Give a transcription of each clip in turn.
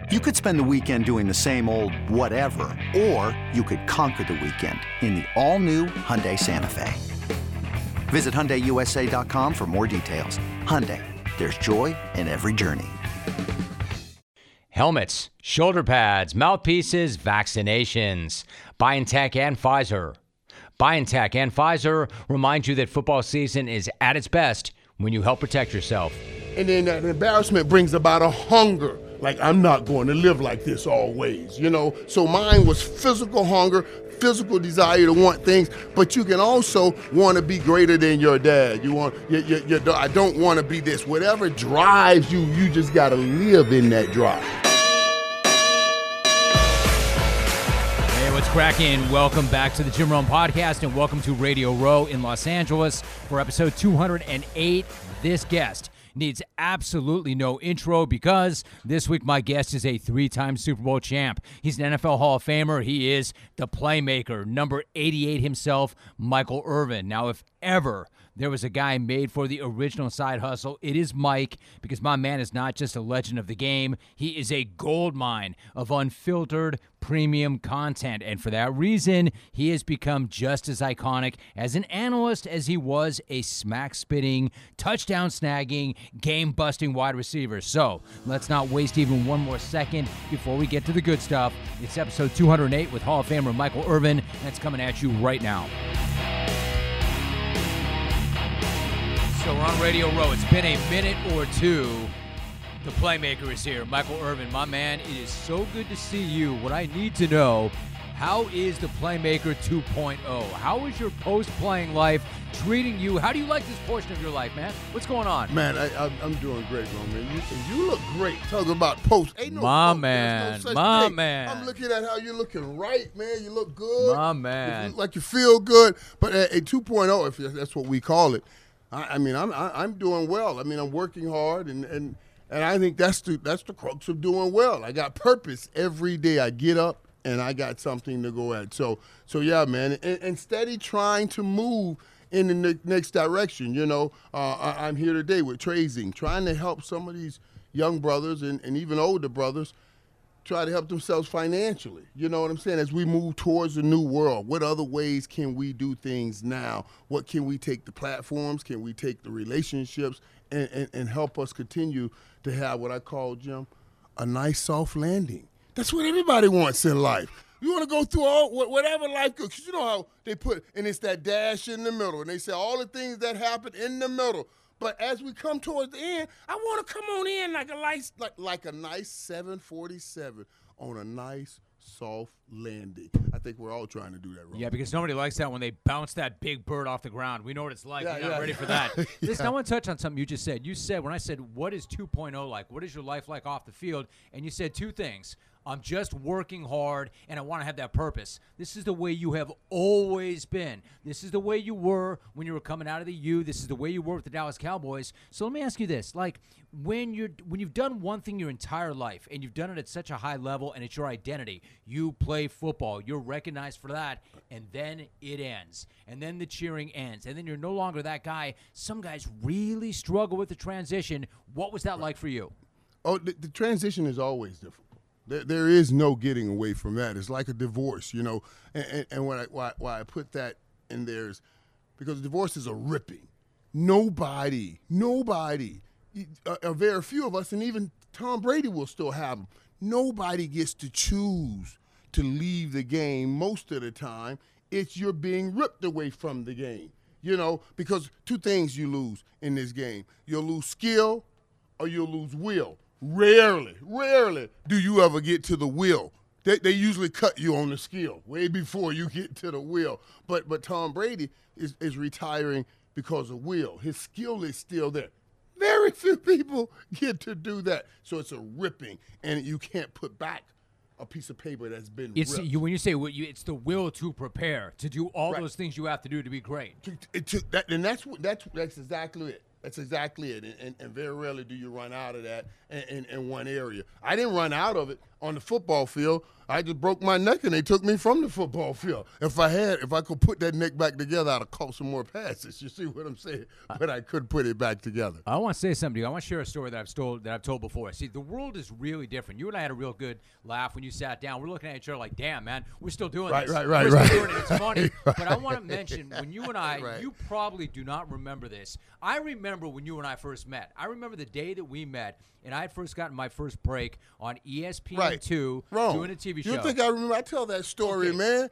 You could spend the weekend doing the same old whatever, or you could conquer the weekend in the all-new Hyundai Santa Fe. Visit HyundaiUSA.com for more details. Hyundai, there's joy in every journey. Helmets, shoulder pads, mouthpieces, vaccinations. BioNTech and Pfizer. BioNTech and Pfizer remind you that football season is at its best when you help protect yourself. And then that embarrassment brings about a hunger. Like, I'm not going to live like this always, you know? So mine was physical hunger, physical desire to want things, but you can also want to be greater than your dad. I don't want to be this. Whatever drives you, you just got to live in that drive. Hey, what's cracking? Welcome back to the Jim Rome Podcast, and welcome to Radio Row in Los Angeles for episode 208. This guest needs absolutely no intro because this week my guest is a three-time Super Bowl champ. He's an NFL Hall of Famer. He is the playmaker, number 88 himself, Michael Irvin. Now, if ever there was a guy made for the original side hustle, it is Mike, because my man is not just a legend of the game. He is a gold mine of unfiltered premium content, and for that reason, he has become just as iconic as an analyst as he was a smack-spitting, touchdown-snagging, game-busting wide receiver. So let's not waste even one more second before we get to the good stuff. It's episode 208 with Hall of Famer Michael Irvin, and it's coming at you right now. So we're on Radio Row. It's been a minute or two. The playmaker is here. Michael Irvin, my man, it is so good to see you. What I need to know, how is the Playmaker 2.0? How is your post-playing life treating you? How do you like this portion of your life, man? What's going on? Man, I'm doing great, man. You look great. Talking about post. Ain't no my post. man, no my thing. man. I'm looking at how you're looking right, man. You look good. My man. You look like you feel good. But a 2.0, if that's what we call it, I mean, I'm doing well. I mean, I'm working hard, and I think that's the crux of doing well. I got purpose every day. I get up and I got something to go at. So yeah, man, and steady trying to move in the next direction. You know, I'm here today with Trazing, trying to help some of these young brothers and even older brothers try to help themselves financially. You know what I'm saying? As we move towards a new world, what other ways can we do things now? What can we take the platforms? Can we take the relationships and help us continue to have what I call, Jim, a nice soft landing? That's what everybody wants in life. You want to go through whatever life goes. 'Cause you know how they put, and it's that dash in the middle, and they say all the things that happen in the middle. But as we come towards the end, I want to come on in like a nice 747 on a nice soft landing. I think we're all trying to do that, Ron. Yeah, because nobody likes that when they bounce that big bird off the ground. We know what it's like. We're not ready for that. Listen, I want to touch on something you just said. You said, when I said, what is 2.0 like? What is your life like off the field? And you said two things. I'm just working hard, and I want to have that purpose. This is the way you have always been. This is the way you were when you were coming out of the U. This is the way you were with the Dallas Cowboys. So let me ask you this. Like, when you've done one thing your entire life, and you've done it at such a high level, and it's your identity, you play football, you're recognized for that, and then it ends. And then the cheering ends. And then you're no longer that guy. Some guys really struggle with the transition. What was that like for you? Oh, the transition is always difficult. There is no getting away from that. It's like a divorce, you know. And why I put that in there is because divorce is a ripping. Nobody, very few of us, and even Tom Brady will still have them. Nobody gets to choose to leave the game most of the time. It's you're being ripped away from the game, you know, because two things you lose in this game. You'll lose skill or you'll lose will. Rarely do you ever get to the will. They usually cut you on the skill way before you get to the will. But Tom Brady is retiring because of will. His skill is still there. Very few people get to do that. So it's a ripping, and you can't put back a piece of paper that's been ripped. When you say it's the will to prepare, to do all those things you have to do to be great. And that's exactly it. That's exactly it. And very rarely do you run out of that. in one area. I didn't run out of it on the football field. I just broke my neck and they took me from the football field. If I could put that neck back together, I'd have caught some more passes. You see what I'm saying? But I couldn't put it back together. I want to say something to you. I want to share a story that I've told before. See, the world is really different. You and I had a real good laugh when you sat down. We're looking at each other like, damn, man, we're still doing this. Right. We're still doing it. It's funny. But I want to mention, when you and I, you probably do not remember this. I remember when you and I first met. I remember the day that we met, and I had first gotten my first break on ESPN2 doing a TV show. You think I remember? I tell that story, man.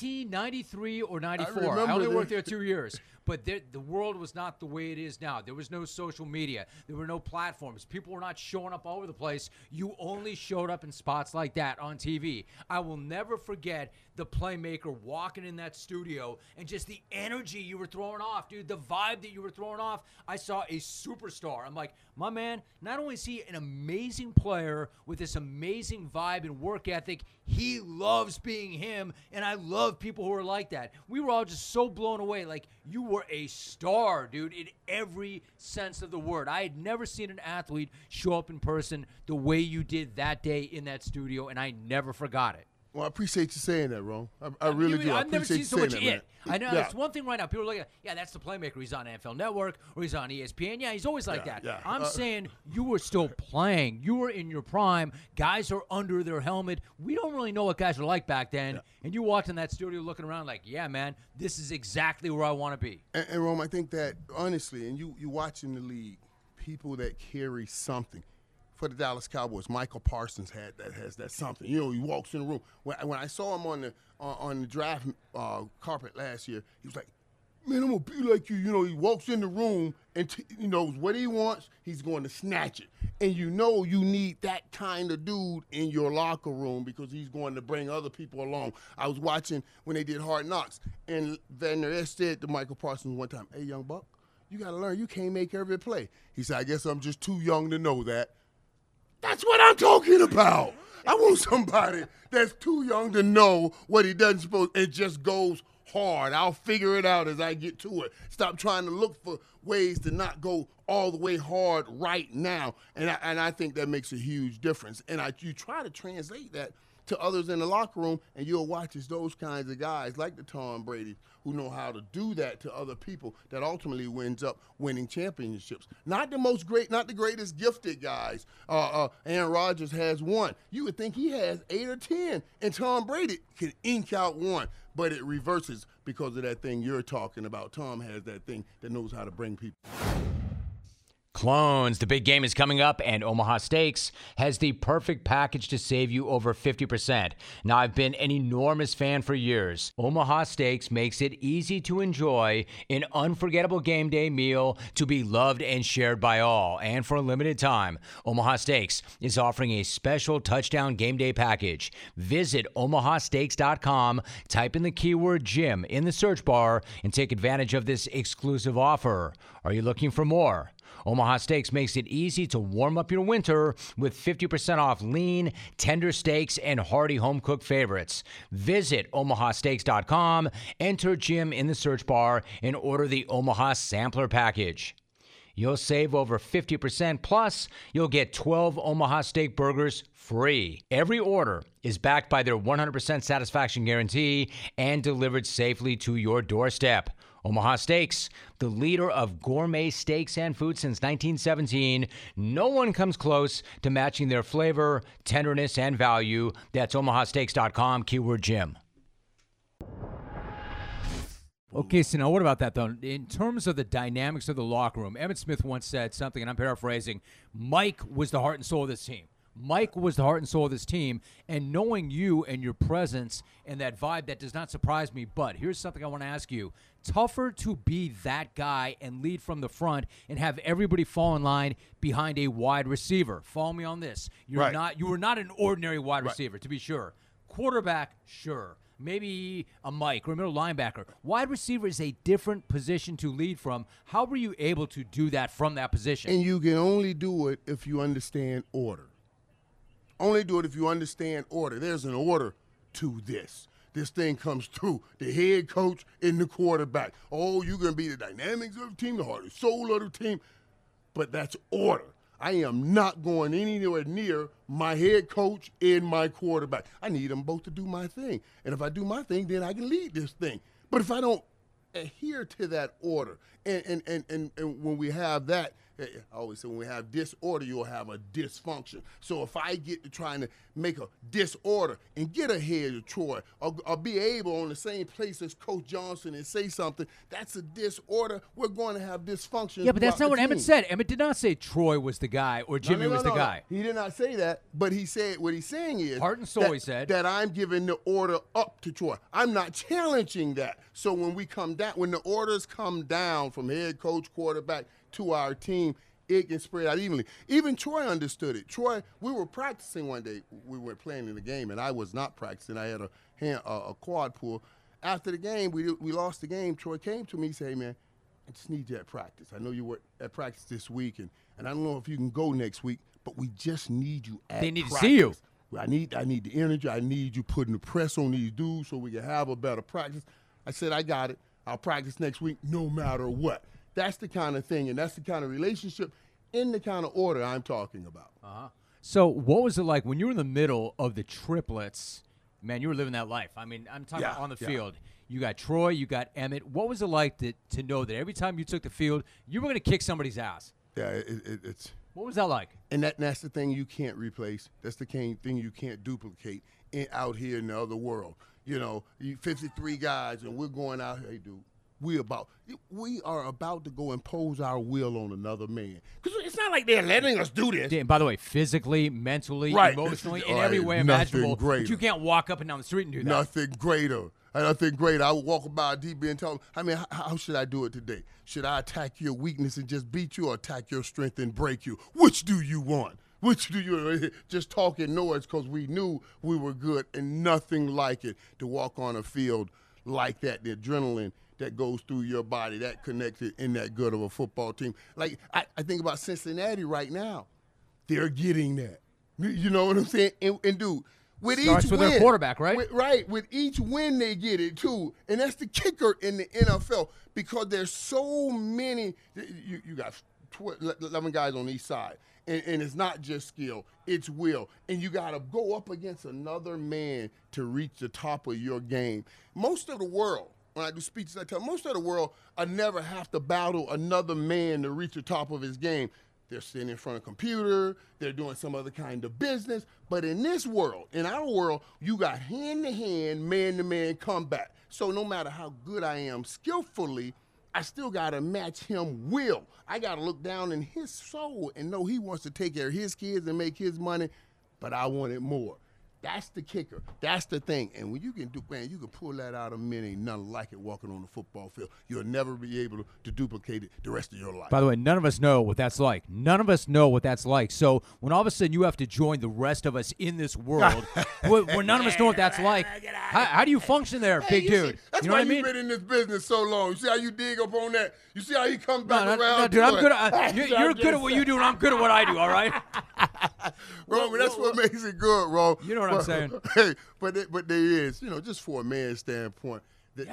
1993 or 94. I only worked there 2 years. But the world was not the way it is now. There was no social media. There were no platforms. People were not showing up all over the place. You only showed up in spots like that on TV. I will never forget the playmaker walking in that studio and just the energy you were throwing off, dude, the vibe that you were throwing off. I saw a superstar. I'm like, my man, not only is he an amazing player with this amazing vibe and work ethic, he loves being him, and I love people who are like that. We were all just so blown away. Like, you were a star, dude, in every sense of the word. I had never seen an athlete show up in person the way you did that day in that studio, and I never forgot it. Well, I appreciate you saying that, Ron. I really do. I've never seen so much that, I know it's one thing right now. People are looking at, that's the playmaker. He's on NFL Network or he's on ESPN. Yeah, he's always like that. Yeah. I'm saying you were still playing. You were in your prime. Guys are under their helmet. We don't really know what guys were like back then. Yeah. And you walked in that studio looking around like, yeah, man, this is exactly where I want to be. And Rome, I think that, honestly, and you watching the league, people that carry something. For the Dallas Cowboys, Michael Parsons has that something. You know, he walks in the room. When I saw him on the draft carpet last year, he was like, man, I'm going to be like you. You know, he walks in the room and he knows what he wants. He's going to snatch it. And you know you need that kind of dude in your locker room because he's going to bring other people along. I was watching when they did Hard Knocks, and Van Der Esch said to Michael Parsons one time, hey, young buck, you got to learn. You can't make every play. He said, I guess I'm just too young to know that. That's what I'm talking about. I want somebody that's too young to know what he doesn't suppose. It just goes hard. I'll figure it out as I get to it. Stop trying to look for ways to not go all the way hard right now. And I think that makes a huge difference. And you try to translate that to others in the locker room, and you'll watch as those kinds of guys like the Tom Brady who know how to do that to other people that ultimately winds up winning championships. Not the greatest gifted guys. Aaron Rodgers has one. You would think he has 8 or 10, and Tom Brady can ink out one, but it reverses because of that thing you're talking about. Tom has that thing that knows how to bring people. Clones, the big game is coming up, and Omaha Steaks has the perfect package to save you over 50%. Now, I've been an enormous fan for years. Omaha Steaks makes it easy to enjoy an unforgettable game day meal to be loved and shared by all. And for a limited time, Omaha Steaks is offering a special touchdown game day package. Visit omahasteaks.com, type in the keyword Jim in the search bar, and take advantage of this exclusive offer. Are you looking for more? Omaha Steaks makes it easy to warm up your winter with 50% off lean, tender steaks, and hearty home-cooked favorites. Visit omahasteaks.com, enter Jim in the search bar, and order the Omaha Sampler Package. You'll save over 50%, plus you'll get 12 Omaha Steak burgers free. Every order is backed by their 100% satisfaction guarantee and delivered safely to your doorstep. Omaha Steaks, the leader of gourmet steaks and food since 1917. No one comes close to matching their flavor, tenderness, and value. That's omahasteaks.com, keyword Jim. Okay, so now what about that, though? In terms of the dynamics of the locker room, Emmitt Smith once said something, and I'm paraphrasing, Mike was the heart and soul of this team. Mike was the heart and soul of this team, and knowing you and your presence and that vibe, that does not surprise me. But here's something I want to ask you. Tougher to be that guy and lead from the front and have everybody fall in line behind a wide receiver. Follow me on this. You were not an ordinary wide receiver, to be sure. Quarterback, sure. Maybe a Mike or a middle linebacker. Wide receiver is a different position to lead from. How were you able to do that from that position? And you can only do it if you understand order. Only do it if you understand order. There's an order to this. This thing comes through the head coach and the quarterback. Oh, you're going to be the dynamics of the team, the heart and soul of the team. But that's order. I am not going anywhere near my head coach and my quarterback. I need them both to do my thing. And if I do my thing, then I can lead this thing. But if I don't adhere to that order, and when we have that, I always say when we have disorder, you'll have a dysfunction. So if I get to trying to make a disorder and get ahead of Troy, or be able on the same place as Coach Johnson and say something, that's a disorder. We're going to have dysfunction. Yeah, but that's not what Emmett said. Emmett did not say Troy was the guy or Jimmy was the guy. He did not say that, but he said what he's saying is Heart and soul, he said. that I'm giving the order up to Troy. I'm not challenging that. So when the orders come down from head coach, quarterback to our team, it can spread out evenly. Even Troy understood it. Troy, we were practicing one day. We were playing in the game, and I was not practicing. I had a quad pull. After the game, we lost the game. Troy came to me and said, hey, man, I just need you at practice. I know you were at practice this week, and I don't know if you can go next week, but we just need you at practice. They need to see you. I need the energy. I need you putting the press on these dudes so we can have a better practice. I said, I got it. I'll practice next week no matter what. That's the kind of thing, and that's the kind of relationship in the kind of order I'm talking about. So what was it like when you were in the middle of the triplets? Man, you were living that life. I mean, I'm talking on the field. You got Troy, you got Emmett. What was it like to know that every time you took the field, you were going to kick somebody's ass? Yeah, it's. What was that like? And that's the thing you can't replace. That's the thing you can't duplicate out here in the other world. You know, 53 guys, and we're going out here, hey, dude. We are about to go impose our will on another man. Because it's not like they're letting us do this. Yeah, and by the way, physically, mentally, right. emotionally, in every way imaginable. Greater. But you can't walk up and down the street and do that. Nothing greater. Nothing greater. I would walk by a DB and tell him, I mean, how should I do it today? Should I attack your weakness and just beat you, or attack your strength and break you? Which do you want? Which do you just talking noise because we knew we were good, and nothing like it to walk on a field like that, the adrenaline that goes through your body, that connected in that good of a football team. Like, I think about Cincinnati right now. They're getting that. You know what I'm saying? And dude, with Starts each with win, their quarterback, right? With each win, they get it, too. And that's the kicker in the NFL, because there's so many. You got 11 guys on each side. And it's not just skill, it's will. And you got to go up against another man to reach the top of your game. Most of the world, when I do speeches, I tell most of the world, I never have to battle another man to reach the top of his game. They're sitting in front of a computer. They're doing some other kind of business. But in this world, in our world, you got hand-to-hand, man-to-man combat. So no matter how good I am skillfully, I still got to match him will. I got to look down in his soul and know he wants to take care of his kids and make his money, but I want it more. That's the kicker. That's the thing. And when you can do, man, you can pull that out of men. Ain't nothing like it walking on the football field. You'll never be able to duplicate it the rest of your life. By the way, none of us know what that's like. None of us know what that's like. So when all of a sudden you have to join the rest of us in this world, where none of us know what that's like, how do you function there, big dude? See, that's you know why what I mean? you've been in this business so long. You see how you dig up on that? You see how he comes back around? No, dude, I'm good. You're good at what you do, and I'm good at what I do, all right? Bro, that's what makes it good, bro. You know what I'm saying? Hey, but there is, just for a man's standpoint,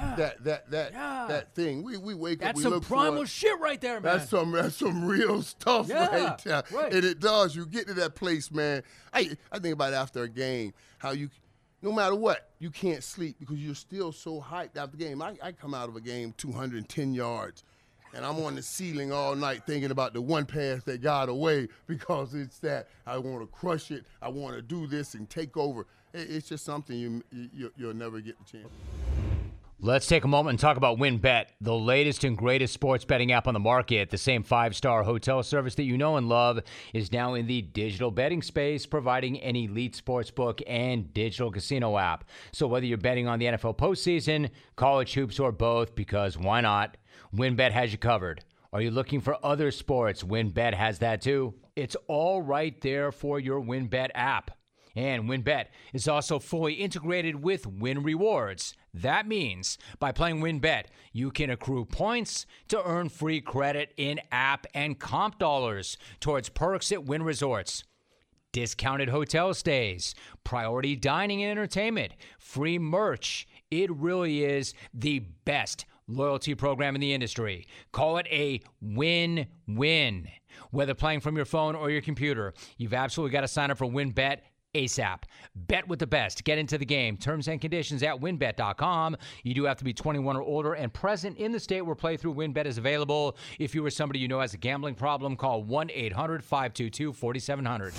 that thing. We wake up, we look for. That's some primal shit right there, man. That's some real stuff right there. Right. And it does. You get to that place, man. I think about it after a game, how you, no matter what, you can't sleep because you're still so hyped after the game. I come out of a game 210 yards. And I'm on the ceiling all night thinking about the one pass that got away, because it's that I want to crush it. I want to do this and take over. It's just something you'll never get the chance. Let's take a moment and talk about WynnBET, the latest and greatest sports betting app on the market. The same 5-star hotel service that you know and love is now in the digital betting space, providing an elite sportsbook and digital casino app. So whether you're betting on the NFL postseason, college hoops, or both, because why not? WynnBET has you covered. Are you looking for other sports? WynnBET has that too. It's all right there for your WynnBET app. And WynnBET is also fully integrated with Wynn Rewards. That means by playing WynnBET, you can accrue points to earn free credit in app and comp dollars towards perks at Wynn Resorts. Discounted hotel stays, priority dining and entertainment, free merch. It really is the best loyalty program in the industry. Call it a win-win. Whether playing from your phone or your computer, you've absolutely got to sign up for WynnBET ASAP. Bet with the best. Get into the game. Terms and conditions at wynnbet.com. You do have to be 21 or older and present in the state where playthrough WynnBET is available. If you or somebody you know has a gambling problem, call 1-800-522-4700.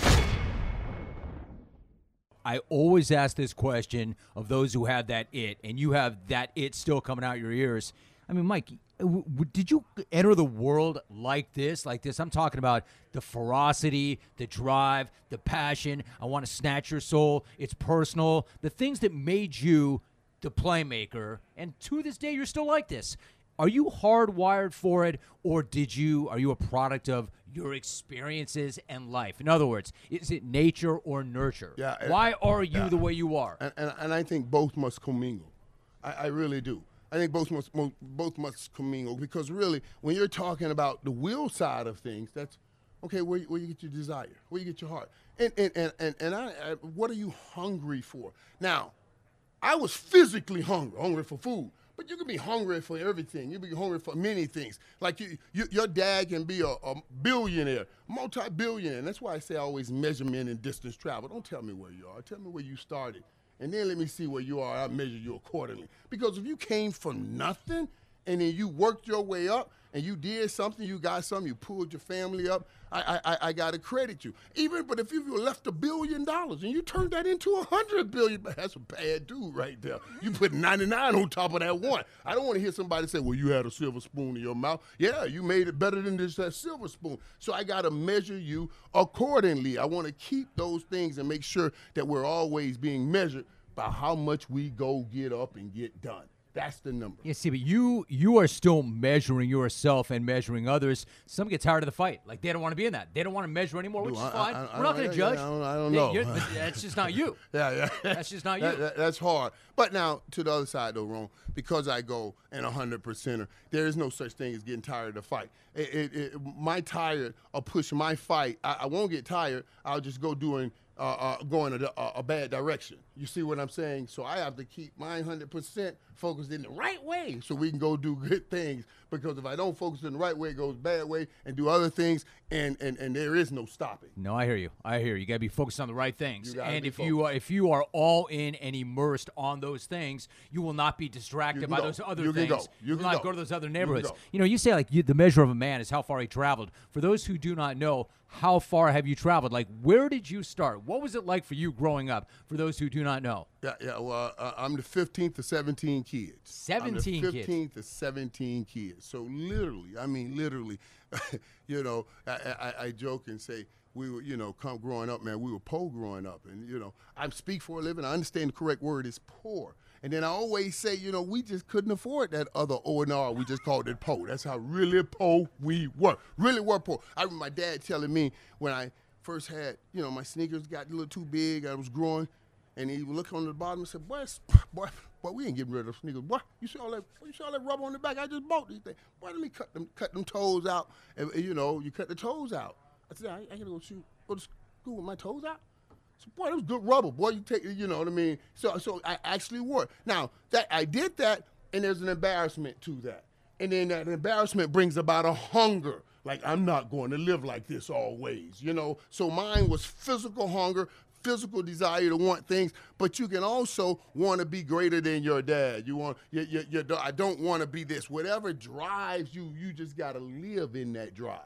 I always ask this question of those who have that it, and you have that it still coming out your ears. I mean, Mike, did you enter the world like this? I'm talking about the ferocity, the drive, the passion. I want to snatch your soul. It's personal. The things that made you the playmaker, and to this day, you're still like this. Are you hardwired for it, or are you a product of your experiences and life? In other words, is it nature or nurture? Yeah, Why are you the way you are? And I think both must commingle. I really do. I think both must commingle, because really, when you're talking about the will side of things, that's okay. Where you get your desire, where you get your heart, and what are you hungry for? Now, I was physically hungry for food. But you can be hungry for everything. You can be hungry for many things. Like your dad can be a billionaire, multi-billionaire. And that's why I say always measurement and distance travel. Don't tell me where you are. Tell me where you started. And then let me see where you are. I'll measure you accordingly. Because if you came from nothing and then you worked your way up and you did something, you got something, you pulled your family up, I got to credit you. But if you left $1 billion and you turned that into $100 billion, that's a bad dude right there. You put 99 on top of that one. I don't want to hear somebody say, well, you had a silver spoon in your mouth. Yeah, you made it better than that silver spoon. So I got to measure you accordingly. I want to keep those things and make sure that we're always being measured by how much we go get up and get done. That's the number. Yeah, see, but you are still measuring yourself and measuring others. Some get tired of the fight. Like, they don't want to be in that. They don't want to measure anymore, which is fine. We're not going to judge. I don't know. But that's just not you. Yeah. That's just not you. That's hard. But now, to the other side, though, Ron, because I go in 100%er, there is no such thing as getting tired of the fight. My tired or push my fight, I won't get tired. I'll just go going a bad direction. You see what I'm saying? So I have to keep my 100% focused in the right way so we can go do good things. Because if I don't focus in the right way, it goes bad way and do other things, and there is no stopping. No, I hear you. You got to be focused on the right things. And if you are all in and immersed on those things, you will not be distracted by those other things. You will not go to those other neighborhoods. You say the measure of a man is how far he traveled. For those who do not know, how far have you traveled? Like, where did you start? What was it like for you growing up, for those who do not know? Yeah. Well, I'm the 15th to 17 kids. 17 kids. 15th to 17 kids. So literally, I joke and say we were, growing up, man, we were poor growing up. And, I speak for a living. I understand the correct word is poor. And then I always say, we just couldn't afford that other O&R. We just called it poor. That's how really poor we were. Really were poor. I remember my dad telling me when I first had, my sneakers got a little too big. I was growing. And he would look on the bottom and say, boy, we ain't getting rid of those sneakers. Boy, you see all that rubber on the back? I just bought these things. Boy, let me cut them toes out. And, you cut the toes out. I said, I got to go to school with my toes out? So, boy, that was good rubber. Boy, you take, you know what I mean? So I actually wore. Now, that I did that, and there's an embarrassment to that. And then that embarrassment brings about a hunger. Like, I'm not going to live like this always, So mine was physical hunger, physical desire to want things, but you can also want to be greater than your dad. I don't want to be this. Whatever drives you, you just got to live in that drive.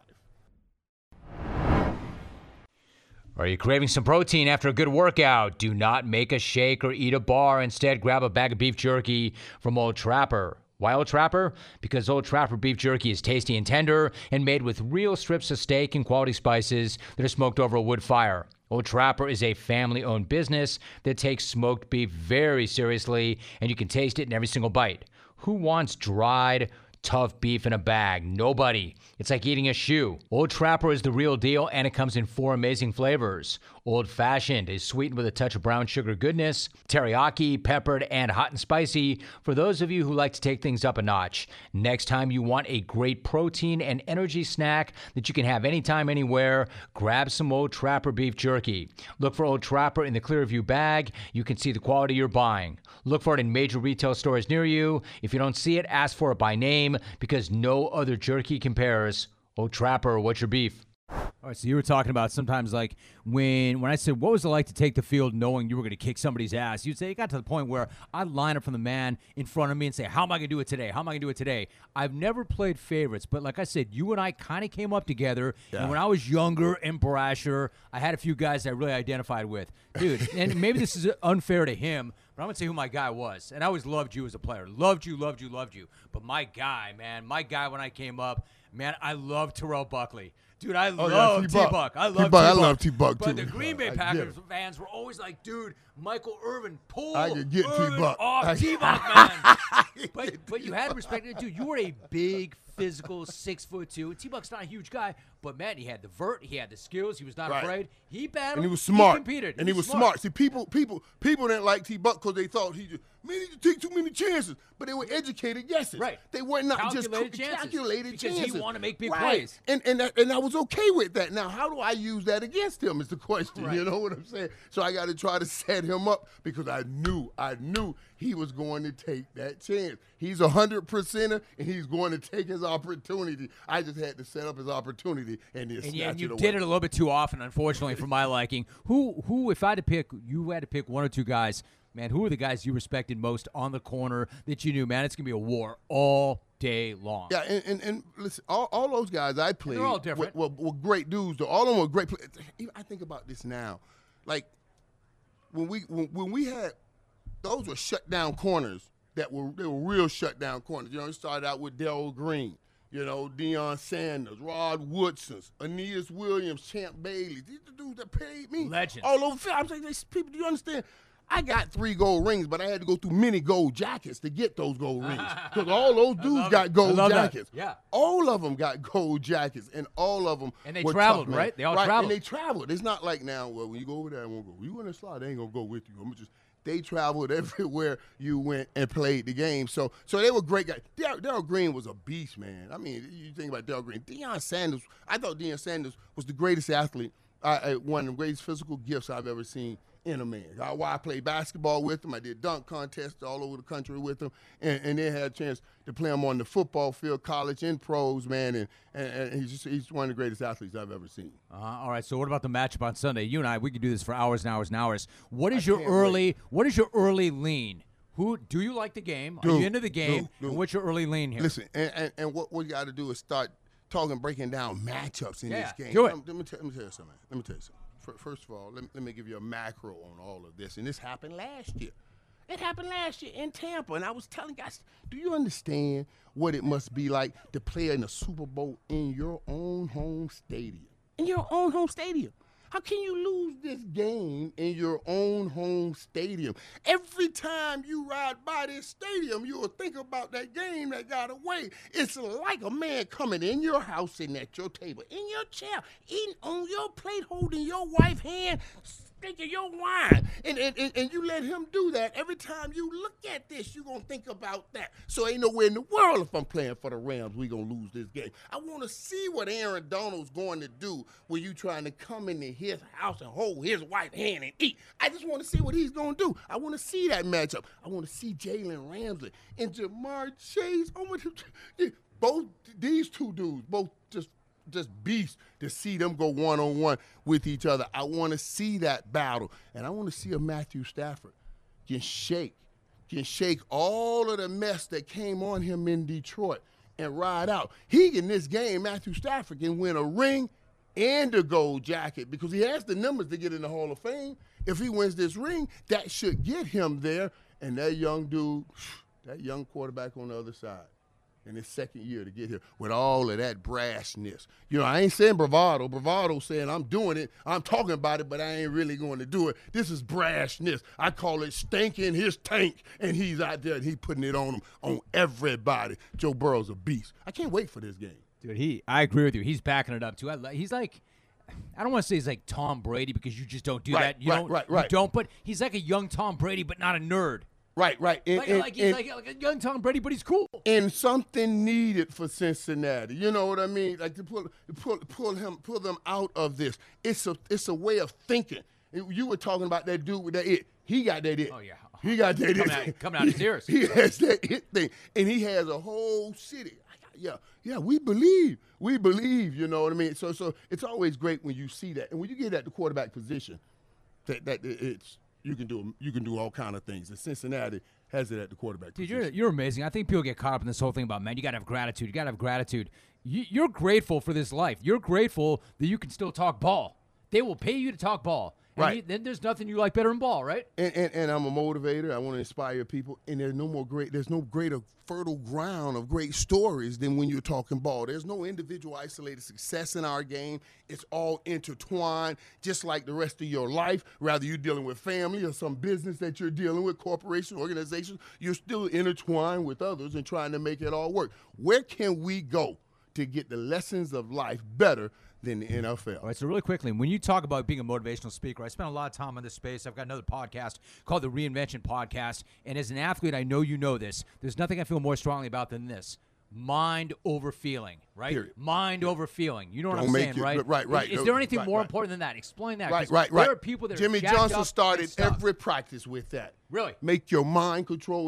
Are you craving some protein after a good workout? Do not make a shake or eat a bar. Instead, grab a bag of beef jerky from Old Trapper. Why Old Trapper? Because Old Trapper beef jerky is tasty and tender and made with real strips of steak and quality spices that are smoked over a wood fire. Old Trapper is a family-owned business that takes smoked beef very seriously, and you can taste it in every single bite. Who wants dried, tough beef in a bag. Nobody. It's like eating a shoe. Old Trapper is the real deal, and it comes in 4 amazing flavors. Old Fashioned is sweetened with a touch of brown sugar goodness, teriyaki, peppered, and hot and spicy for those of you who like to take things up a notch. Next time you want a great protein and energy snack that you can have anytime, anywhere, grab some Old Trapper beef jerky. Look for Old Trapper in the Clearview bag. You can see the quality you're buying. Look for it in major retail stores near you. If you don't see it, ask for it by name because no other jerky compares. Old Trapper, what's your beef? All right, so you were talking about sometimes like when I said, what was it like to take the field knowing you were going to kick somebody's ass? You'd say it got to the point where I'd line up from the man in front of me and say, how am I going to do it today? How am I going to do it today? I've never played favorites, but like I said, you and I kind of came up together. Yeah. And when I was younger and brasher, I had a few guys that I really identified with. Dude, and maybe this is unfair to him, but I'm going to say who my guy was. And I always loved you as a player. Loved you. But my guy, man, when I came up, man, I loved Terrell Buckley. Dude, I love T-Buck. I love T-Buck, too. But the Green Bay Packers fans were always like, dude, Michael Irvin, pull Irvin off T-Buck, man. But you had to respect it. Dude, you were a big, physical 6'2". T-Buck's not a huge guy, but, man, he had the vert. He had the skills. He was not afraid. He battled. And he was smart. He competed. And he was smart. See, people didn't like T-Buck because they thought he to take too many chances. But they were educated guesses. Right. They were not calculated chances. Because he wanted to make big plays. And I was okay with that. Now, how do I use that against him is the question. Right. You know what I'm saying? So I got to try to set him up because I knew he was going to take that chance. He's 100%er, and he's going to take his opportunity. I just had to set up his opportunity and snatch it away. And you did it a little bit too often, unfortunately, for my liking. Who, if I had to pick, you had to pick one or two guys, man, who are the guys you respected most on the corner that you knew, man, it's going to be a war all day long? Yeah, and listen, all those guys I played they're all different. were great dudes. All of them were great players. I think about this now. Like, when we had – those were shut-down corners they were real shut-down corners. You know, it started out with Darrell Green, you know, Deion Sanders, Rod Woodson, Aeneas Williams, Champ Bailey. These are the dudes that paid me. Legends. All over. I'm saying, people, do you understand? I got 3 gold rings, but I had to go through many gold jackets to get those gold rings. Because all those dudes got gold jackets. That. Yeah. All of them got gold jackets, and all of them And they were traveled, tough, right? They all right? traveled. And they traveled. It's not like now, well, when you go over there, I won't go. You in the slot, they ain't going to go with you. They traveled everywhere you went and played the game. So they were great guys. Darrell Green was a beast, man. I mean, you think about Darrell Green. Deion Sanders, I thought Deion Sanders was the greatest athlete, one of the greatest physical gifts I've ever seen in a man. I played basketball with him. I did dunk contests all over the country with him, and then had a chance to play him on the football field, college and pros, man. And he's one of the greatest athletes I've ever seen. All right. So what about the matchup on Sunday? You and I, we could do this for hours and hours and hours. What is your early lean? Who do you like the game? Are you into the game? And what's your early lean here? Listen, and what we got to do is start breaking down matchups in this game. Do it. Let me tell you something. First of all, let me give you a macro on all of this. And this happened last year. It happened last year in Tampa. And I was telling guys, do you understand what it must be like to play in a Super Bowl in your own home stadium? In your own home stadium. How can you lose this game in your own home stadium? Every time you ride by this stadium, you will think about that game that got away. It's like a man coming in your house, sitting at your table, in your chair, eating on your plate, holding your wife's hand, drinking your wine. And you let him do that. Every time you look at this, you're going to think about that. So ain't nowhere in the world if I'm playing for the Rams, we're going to lose this game. I want to see what Aaron Donald's going to do when you trying to come into his house and hold his wife's hand and eat. I just want to see what he's going to do. I want to see that matchup. I want to see Jalen Ramsey and Jamar Chase. Both these two dudes, both just beasts to see them go one-on-one with each other. I want to see that battle. And I want to see a Matthew Stafford can shake all of the mess that came on him in Detroit and ride out. In this game, Matthew Stafford can win a ring and a gold jacket because he has the numbers to get in the Hall of Fame. If he wins this ring, that should get him there. And that young dude, that young quarterback on the other side, in his second year to get here with all of that brashness. You know, I ain't saying bravado. Bravado saying I'm doing it, I'm talking about it, but I ain't really going to do it. This is brashness. I call it stinking his tank, and he's out there and he putting it on him, on everybody. Joe Burrow's a beast. I can't wait for this game. Dude, I agree with you. He's backing it up, too. He's like, I don't want to say he's like Tom Brady because you just don't do that. You don't, but he's like a young Tom Brady, but not a nerd. Right. He's like a young Tom Brady, but he's cool. And something needed for Cincinnati. You know what I mean? Like to pull them out of this. It's a way of thinking. You were talking about that dude with that it. He got that it. Oh yeah. He got that it. Coming out his ears. He has that it thing, and he has a whole city. Yeah, we believe. You know what I mean? So it's always great when you see that, and when you get at the quarterback position, that it's. You can do all kind of things. And Cincinnati has it at the quarterback position. Dude, you're amazing. I think people get caught up in this whole thing about, man, you got to have gratitude. You got to have gratitude. You're grateful for this life. You're grateful that you can still talk ball. They will pay you to talk ball. And right. Then there's nothing you like better than ball, right? And I'm a motivator. I want to inspire people. And there's no greater fertile ground of great stories than when you're talking ball. There's no individual isolated success in our game. It's all intertwined, just like the rest of your life. Whether you're dealing with family or some business that you're dealing with, corporation, organization, you're still intertwined with others and trying to make it all work. Where can we go to get the lessons of life better than the NFL? All right, so really quickly, when you talk about being a motivational speaker, I spent a lot of time on this space. I've got another podcast called the Reinvention Podcast, and as an athlete, I know you know this. There's nothing I feel more strongly about than this. Mind over feeling, right? Period. Mind over feeling. You know what Don't I'm make saying, it- right? right. Is there anything Right, more right. important than that? Explain that. Right. 'cause There are people that Jimmy are jacked Johnson up started and stuff. every practice with that. Really? Make your mind control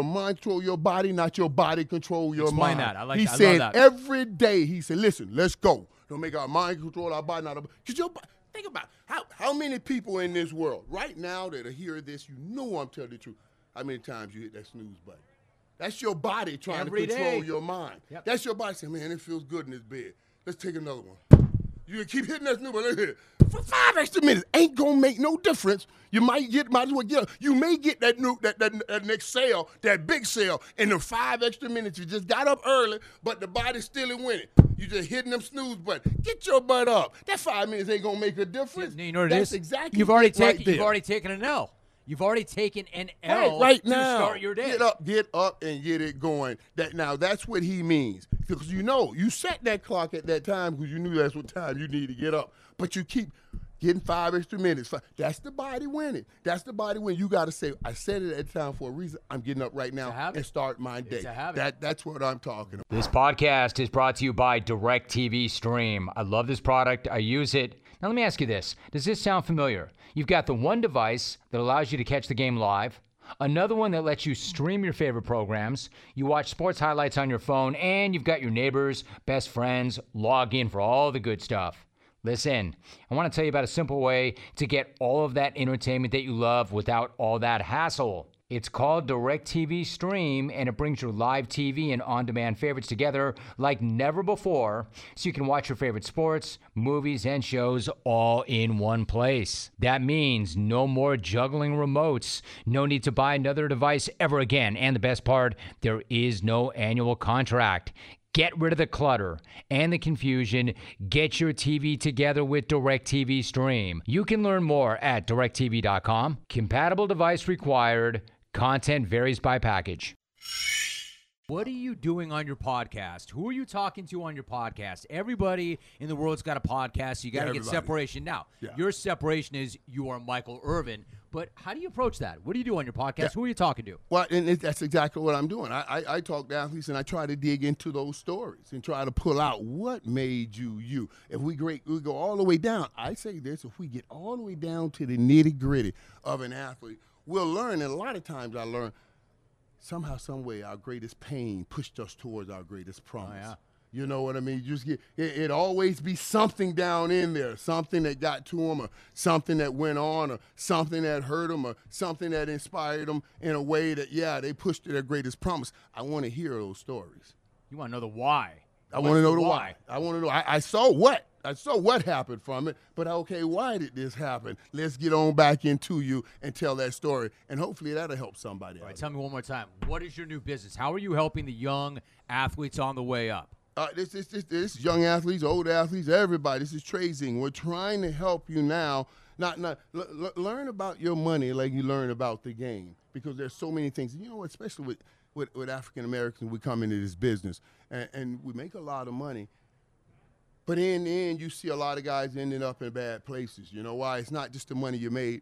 your body, not your body control your Explain mind. that. I like he that. I said love that. every day, he said, listen, let's go. Don't make our mind control our body, not our body. Because think about how many people in this world right now that are hearing this, you know I'm telling the truth. How many times you hit that snooze button? That's your body trying Every to control day. your mind. Yep. That's your body saying, man, it feels good in this bed. Let's take another one. You keep hitting that snooze button. Let's hit it. For 5 extra minutes. Ain't going to make no difference. You might as well get you may get that next sale, that big sale, in the 5 extra minutes. You just got up early, but the body's still in winning. You just hitting them snooze button. Get your butt up. That 5 minutes ain't going to make a difference. You know what it That's is? exactly You've already it right taken. there. You've already taken an L. You've already taken an L right to now. start your day. Get up and get it going. That's what he means. Because you set that clock at that time because you knew that's what time you need to get up. But you keep getting 5 extra minutes. That's the body winning. That's the body winning. You got to say, I said it at the time for a reason. I'm getting up right now and start my day. It's a habit. That's what I'm talking about. This podcast is brought to you by DirecTV Stream. I love this product. I use it. Now, let me ask you this. Does this sound familiar? You've got the one device that allows you to catch the game live, another one that lets you stream your favorite programs, you watch sports highlights on your phone, and you've got your neighbors, best friends, log in for all the good stuff. Listen, I want to tell you about a simple way to get all of that entertainment that you love without all that hassle. It's called DirecTV Stream, and it brings your live TV and on-demand favorites together like never before, so you can watch your favorite sports, movies, and shows all in one place. That means no more juggling remotes, no need to buy another device ever again, and the best part, there is no annual contract. Get rid of the clutter and the confusion. Get your TV together with DirecTV Stream. You can learn more at directtv.com. Compatible device required. Content varies by package. What are you doing on your podcast? Who are you talking to on your podcast? Everybody in the world's got a podcast, so you got to get everybody. separation. Now, your separation is you are Michael Irvin, but how do you approach that? What do you do on your podcast? Who are you talking to? Well, and that's exactly what I'm doing. I talk to athletes, and I try to dig into those stories and try to pull out what made you you. If we go all the way down, I say this, if we get all the way down to the nitty-gritty of an athlete, we'll learn, and a lot of times I learn, somehow, some way, our greatest pain pushed us towards our greatest promise. Oh, yeah. You know what I mean? You just get it always be something down in there, something that got to them, or something that went on, or something that hurt them, or something that inspired them in a way that, they pushed to their greatest promise. I want to hear those stories. You want to know the why. I want to know the why. I want to know. I saw what. saw what happened from it, but okay, why did this happen? Let's get on back into you and tell that story, and hopefully that'll help somebody. All right, tell me one more time. What is your new business? How are you helping the young athletes on the way up? This young athletes, old athletes, everybody. This is TradeZing. We're trying to help you now. Learn about your money like you learn about the game, because there's so many things. You know, especially with African Americans, we come into this business and we make a lot of money. But in the end, you see a lot of guys ending up in bad places. You know why? It's not just the money you made.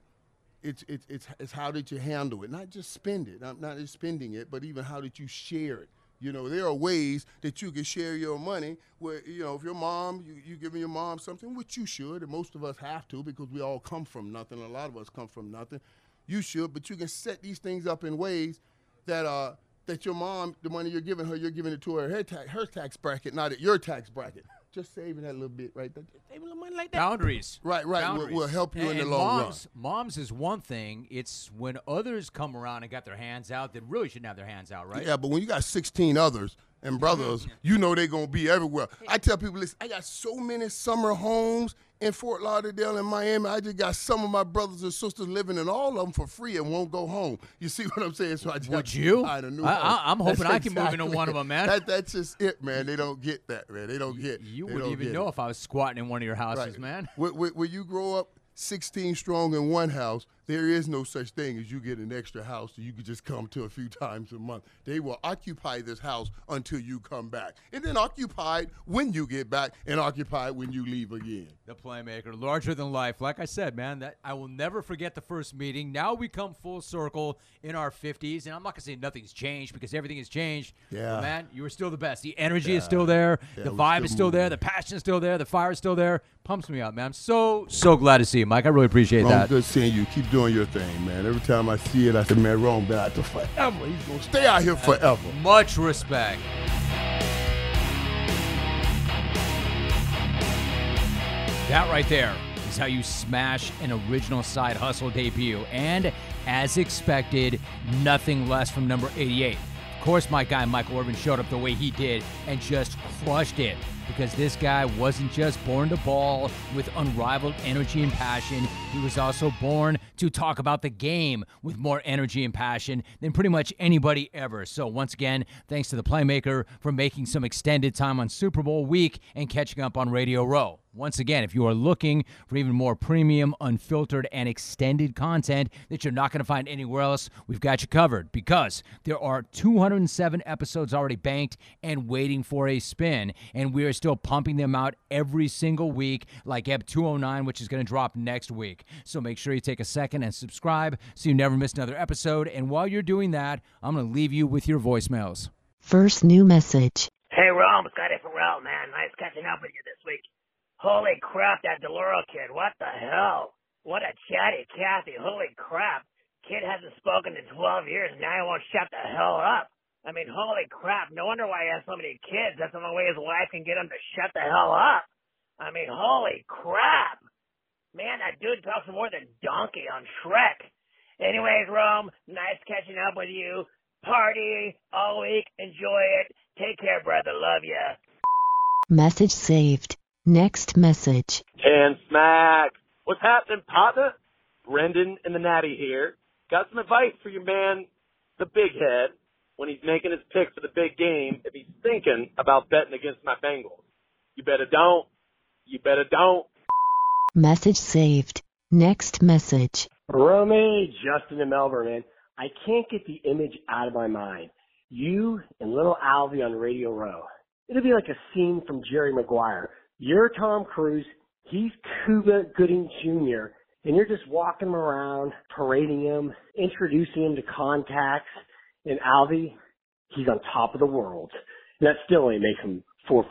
It's how did you handle it? Not just spend it. Not just spending it, but even how did you share it? You know, there are ways that you can share your money where, you know, if your mom, you giving your mom something, which you should, and most of us have to because we all come from nothing. A lot of us come from nothing. You should, but you can set these things up in ways that that your mom, the money you're giving her, you're giving it to her tax bracket, not at your tax bracket. Just saving that little bit right there. Saving a little money like that. Boundaries. Right. Boundaries. Will help you in the long run. Moms is one thing. It's when others come around and got their hands out that really shouldn't have their hands out, right? Yeah, but when you got 16 others and brothers, you know they're going to be everywhere. I tell people, listen, I got so many summer homes in Fort Lauderdale and Miami. I just got some of my brothers and sisters living in all of them for free and won't go home. You see what I'm saying? So I just Would you? I'm hoping I can move into one of them, man. That's just it, man. They don't get that, man. They don't get. You wouldn't even know if I was squatting in one of your houses, man. When you grow up 16 strong in one house, there is no such thing as you get an extra house that you could just come to a few times a month. They will occupy this house until you come back. And then occupied when you get back and occupied when you leave again. The playmaker, larger than life. Like I said, man, that I will never forget the first meeting. Now we come full circle in our 50s. And I'm not going to say nothing's changed because everything has changed. Yeah. But man, you are still the best. The energy is still there. Yeah, the vibe is still moving. there. The passion is still there. The fire is still there. Pumps me up, man. I'm so glad to see you, Mike. I really appreciate Rome, that. good seeing you. Keep doing your thing, man. Every time I see it, I say, man, Rome been out there forever. He's going to stay out here forever. Much respect. That right there is how you smash an original Side Hustle debut. And as expected, nothing less from number 88. Of course, my guy Michael Irvin showed up the way he did and just crushed it. Because this guy wasn't just born to ball with unrivaled energy and passion. He was also born to talk about the game with more energy and passion than pretty much anybody ever. So once again, thanks to the Playmaker for making some extended time on Super Bowl week and catching up on Radio Row. Once again, if you are looking for even more premium, unfiltered, and extended content that you're not going to find anywhere else, we've got you covered because there are 207 episodes already banked and waiting for a spin, and we are still pumping them out every single week, like Ep 209, which is going to drop next week. So make sure you take a second and subscribe so you never miss another episode. And while you're doing that, I'm going to leave you with your voicemails. First new message. Hey, Rome, Scotty Farrell, man. Nice catching up with you this week. Holy crap, that DeLauro kid. What the hell? What a chatty Cathy. Holy crap. Kid hasn't spoken in 12 years, and now he won't shut the hell up. I mean, holy crap. No wonder why he has so many kids. That's the only way his wife can get him to shut the hell up. I mean, holy crap. Man, that dude talks more than Donkey on Shrek. Anyways, Rome, nice catching up with you. Party all week. Enjoy it. Take care, brother. Love ya. Message saved. Next message. And smack. What's happening, partner? Brendan and the Natty here. Got some advice for your man, the Big Head, when he's making his pick for the big game if he's thinking about betting against my Bengals. You better don't. You better don't. Message saved. Next message. Romy, Justin in Melbourne, man. I can't get the image out of my mind. You and little Alvy on Radio Row. It'll be like a scene from Jerry Maguire. You're Tom Cruise, he's Cuba Gooding Jr., and you're just walking him around, parading him, introducing him to contacts, and Alvy, he's on top of the world. And that still only makes him 4'8".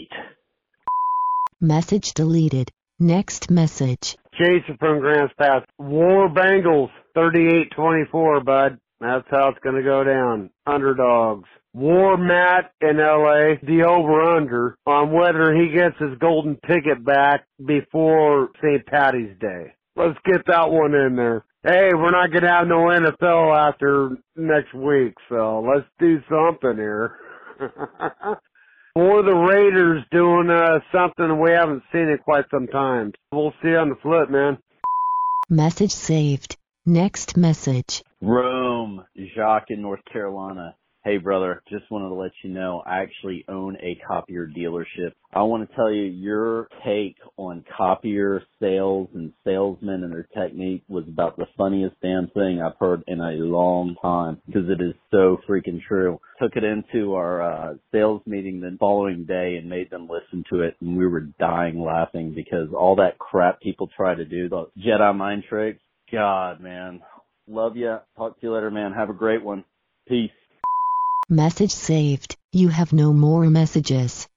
Message deleted. Next message. Jason from Grants Pass. War Bengals, 38-24, bud. That's how it's going to go down. Underdogs. War Matt in L.A., the over-under, on whether he gets his golden ticket back before St. Patty's Day. Let's get that one in there. Hey, we're not going to have no NFL after next week, so let's do something here. Or the Raiders doing something we haven't seen in quite some time. We'll see you on the flip, man. Message saved. Next message. Rome, Jacques in North Carolina. Hey, brother, just wanted to let you know I actually own a copier dealership. I want to tell you your take on copier sales and salesmen and their technique was about the funniest damn thing I've heard in a long time because it is so freaking true. Took it into our sales meeting the following day and made them listen to it, and we were dying laughing because all that crap people try to do, the Jedi mind tricks, God, man. Love ya. Talk to you later, man. Have a great one. Peace. Message saved. You have no more messages.